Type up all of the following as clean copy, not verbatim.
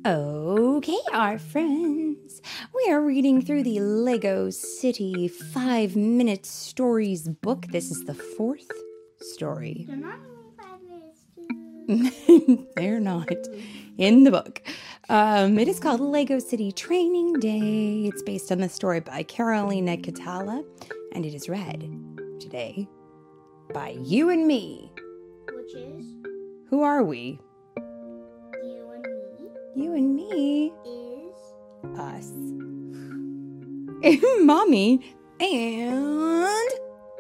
Okay, our friends, we are reading through the Lego City 5-Minute Stories book. This is the 4th story. They're not only 5 minutes, too. They're not in the book. It is called Lego City Training Day. It's based on the story by Carolina Catala, and it is read today by you and me. Which is? Who are we? You and me. You and me. Is? Us. Mommy and...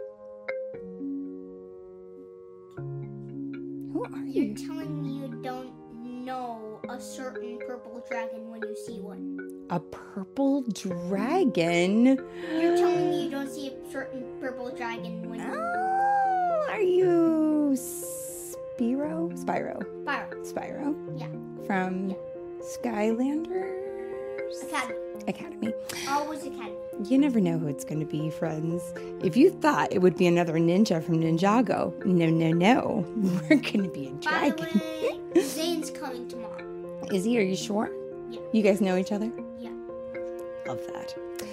Who are You're you? telling me you don't know a certain purple dragon when you see one. A purple dragon? You're telling me you don't see a certain purple dragon when you... Oh, are you Spyro? Spyro. Yeah. From Skylanders Academy. Academy. Always Academy. You never know who it's going to be, friends. If you thought it would be another ninja from Ninjago, no. We're going to be a By the dragon. way, Zane's coming tomorrow. Is he? Are you sure? Yeah. You guys know each other? Yeah. Love that.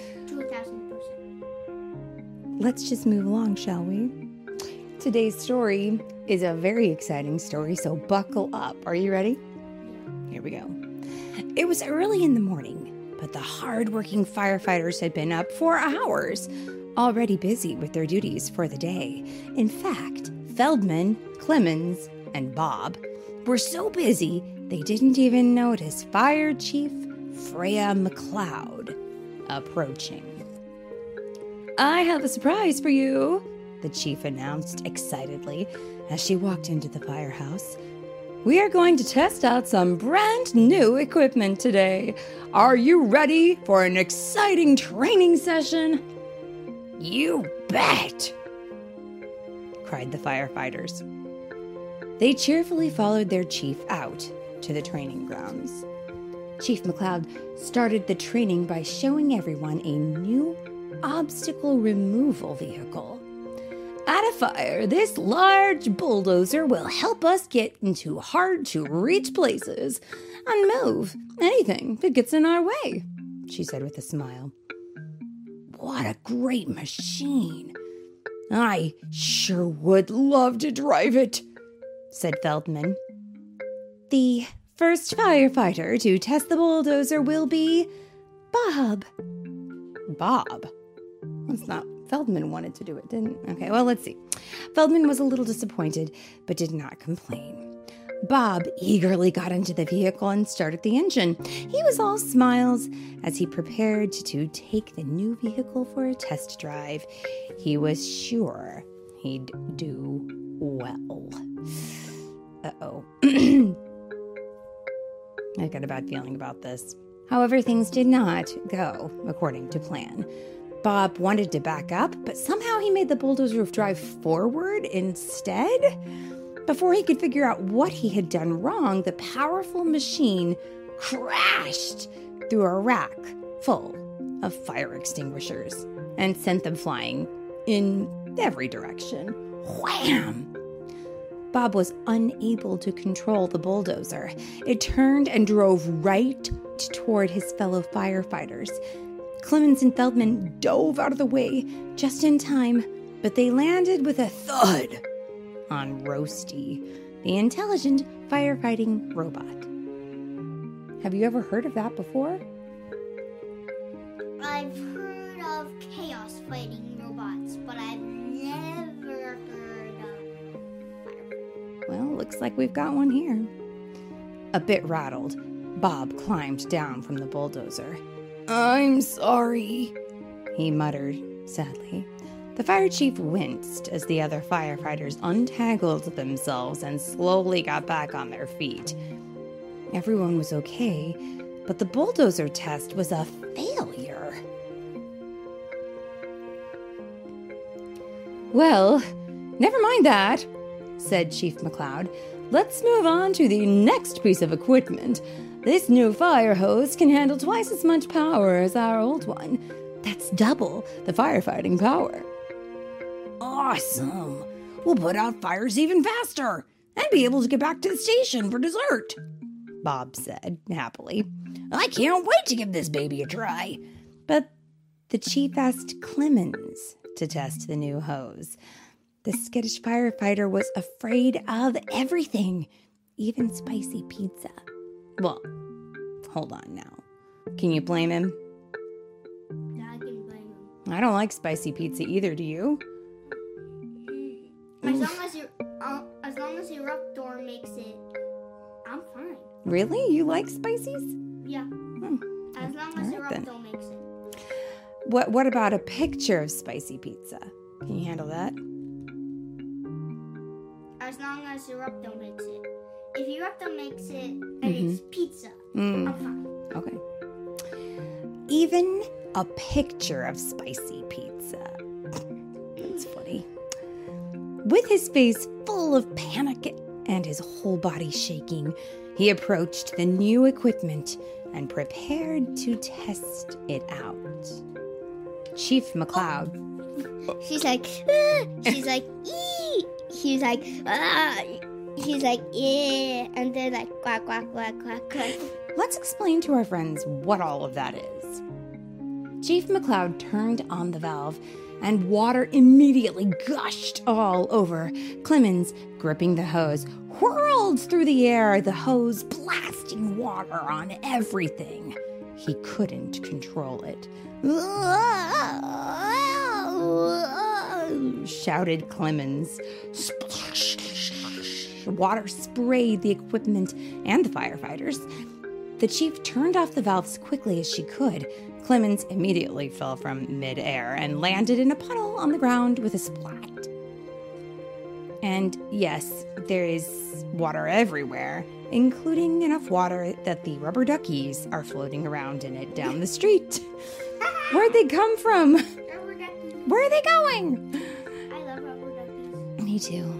2,000%. Let's just move along, shall we? Today's story is a very exciting story, so buckle up. Are you ready? Here we go. It was early in the morning, but the hard-working firefighters had been up for hours, already busy with their duties for the day. In fact, Feldman, Clemens, and Bob were so busy they didn't even notice Fire Chief Freya McCloud approaching. "I have a surprise for you," the chief announced excitedly as she walked into the firehouse. "We are going to test out some brand new equipment today. Are you ready for an exciting training session?" "You bet!" cried the firefighters. They cheerfully followed their chief out to the training grounds. Chief McCloud started the training by showing everyone a new obstacle removal vehicle. "At a fire, this large bulldozer will help us get into hard-to-reach places and move anything that gets in our way," she said with a smile. "What a great machine. I sure would love to drive it," said Feldman. "The first firefighter to test the bulldozer will be Bob." Bob? That's not... Feldman wanted to do it, didn't... Okay, well, let's see. Feldman was a little disappointed, but did not complain. Bob eagerly got into the vehicle and started the engine. He was all smiles as he prepared to take the new vehicle for a test drive. He was sure he'd do well. Uh-oh. I got a bad feeling about this. However, things did not go according to plan. Bob wanted to back up, but somehow he made the bulldozer drive forward instead. Before he could figure out what he had done wrong, the powerful machine crashed through a rack full of fire extinguishers and sent them flying in every direction. Wham! Bob was unable to control the bulldozer. It turned and drove right toward his fellow firefighters. Clemens and Feldman dove out of the way just in time, but they landed with a thud on Roasty, the intelligent firefighting robot. Have you ever heard of that before? I've heard of chaos fighting robots, but I've never heard of firefighting. Well, looks like we've got one here. A bit rattled, Bob climbed down from the bulldozer. "I'm sorry," he muttered sadly. The fire chief winced as the other firefighters untangled themselves and slowly got back on their feet. Everyone was okay, but the bulldozer test was a failure. "Well, never mind that," said Chief McCloud. "Let's move on to the next piece of equipment. This new fire hose can handle twice as much power as our old one. That's double the firefighting power." "Awesome! We'll put out fires even faster and be able to get back to the station for dessert," Bob said happily. I can't wait to give this baby a try. But the chief asked Clemens to test the new hose. The skittish firefighter was afraid of everything, even spicy pizza. Well, hold on now. Can you blame him? Yeah, I can blame him. I don't like spicy pizza either, do you? As long as your Eruptor makes it, I'm fine. Really? You like spices? Yeah. As long as All right, Eruptor makes it. What about a picture of spicy pizza? Can you handle that? As long as Eruptor makes it. If Eruptor makes it and it's pizza, I'm fine. Okay. Even a picture of spicy pizza. That's funny. With his face full of panic and his whole body shaking, he approached the new equipment and prepared to test it out. Chief McCloud. She's like, she's like, ee. He's like, he's like, yeah. And then like, quack, quack, quack, quack, quack. Let's explain to our friends what all of that is. Chief McCloud turned on the valve, and water immediately gushed all over. Clemens, gripping the hose, whirled through the air, the hose blasting water on everything. He couldn't control it. Shouted Clemens. Splash! Water sprayed the equipment and the firefighters. The chief turned off the valve as quickly as she could. Clemens immediately fell from midair and landed in a puddle on the ground with a splat. And yes, there is water everywhere, including enough water that the rubber duckies are floating around in it down the street. Where'd they come from? Rubber duckies. Where are they going? I love rubber duckies. Me too.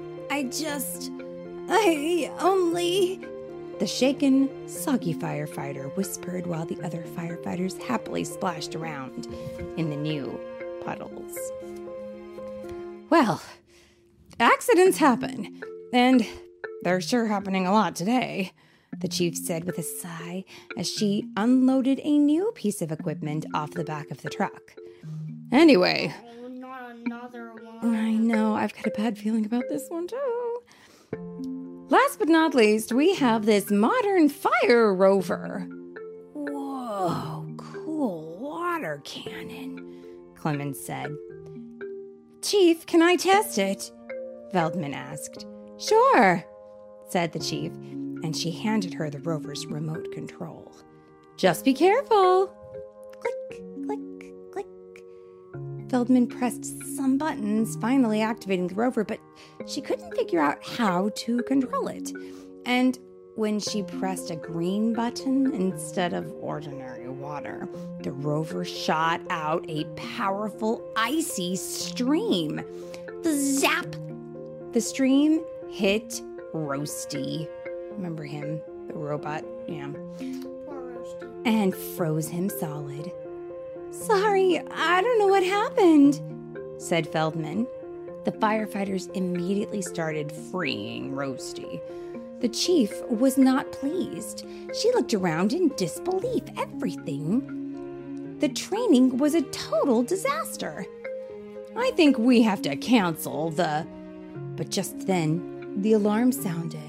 I only... The shaken, soggy firefighter whispered while the other firefighters happily splashed around in the new puddles. Well, accidents happen, and they're sure happening a lot today, the chief said with a sigh as she unloaded a new piece of equipment off the back of the truck. Anyway, Oh, not another one. I know, I've got a bad feeling about this one too. Last but not least, we have this modern fire rover. Whoa, cool water cannon, Clemens said. Chief, can I test it? Feldman asked. Sure, said the chief, and she handed her the rover's remote control. Just be careful. Click, click, click. Feldman pressed some buttons, finally activating the rover, but she couldn't figure out how to control it. And when she pressed a green button instead of ordinary water, the rover shot out a powerful icy stream. Zap! The stream hit Roasty. Remember him, the robot? Yeah. Poor Roasty. And froze him solid. Sorry, I don't know what happened, said Feldman. The firefighters immediately started freeing Roasty. The chief was not pleased. She looked around in disbelief. The training was a total disaster. I think we have to cancel the... But just then, the alarm sounded.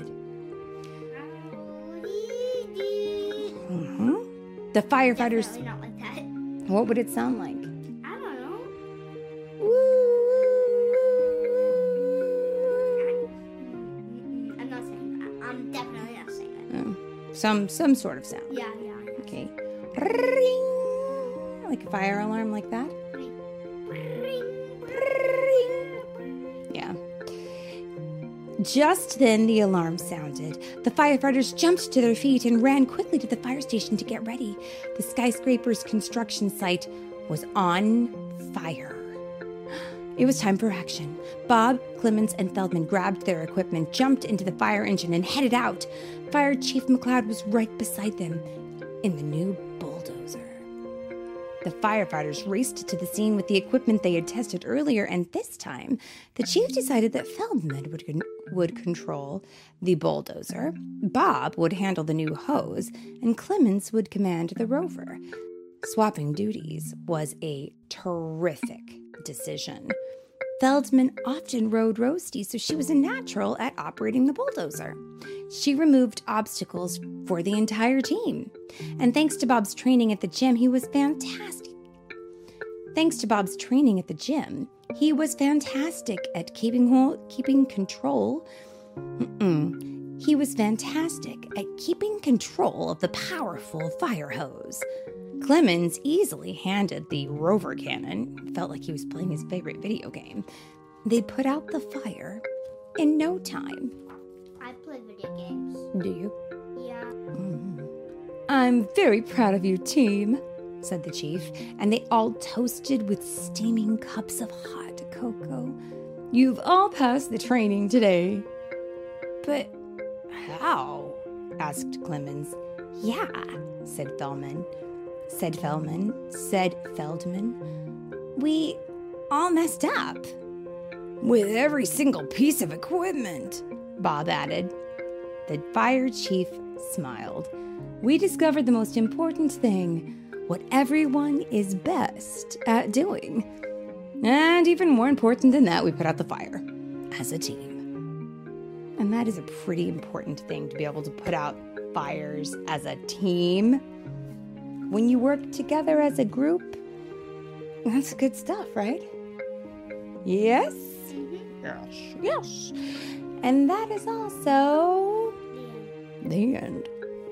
The firefighters... Definitely not like that. What would it sound like? I don't know. I'm not saying that. I'm definitely not saying that. Some sort of sound. Yeah. Okay. Ring. Like a fire alarm like that? Yeah. Just then the alarm sounded. The firefighters jumped to their feet and ran quickly to the fire station to get ready. The skyscraper's construction site was on fire. It was time for action. Bob, Clemens, and Feldman grabbed their equipment, jumped into the fire engine, and headed out. Fire Chief McCloud was right beside them in the new bulldozer. The firefighters raced to the scene with the equipment they had tested earlier, and this time, the chief decided that Feldman would control the bulldozer, Bob would handle the new hose, and Clemens would command the rover. Swapping duties was a terrific decision. Feldman often rode Roasty, so she was a natural at operating the bulldozer. She removed obstacles for the entire team. And thanks to Bob's training at the gym, he was fantastic. He was fantastic at keeping control. He was fantastic at keeping control of the powerful fire hose. Clemens easily handled the rover cannon. Felt like he was playing his favorite video game. They put out the fire in no time. I play video games. Do you? Yeah. I'm very proud of you, team, said the chief, and they all toasted with steaming cups of hot cocoa. You've all passed the training today. But how? Asked Clemens. Yeah, said Feldman. We all messed up. With every single piece of equipment, Bob added. The fire chief smiled. We discovered the most important thing, what everyone is best at doing. And even more important than that, we put out the fire as a team. And that is a pretty important thing, to be able to put out fires as a team. When you work together as a group, that's good stuff, right? Yes? Yes. And that is also the end.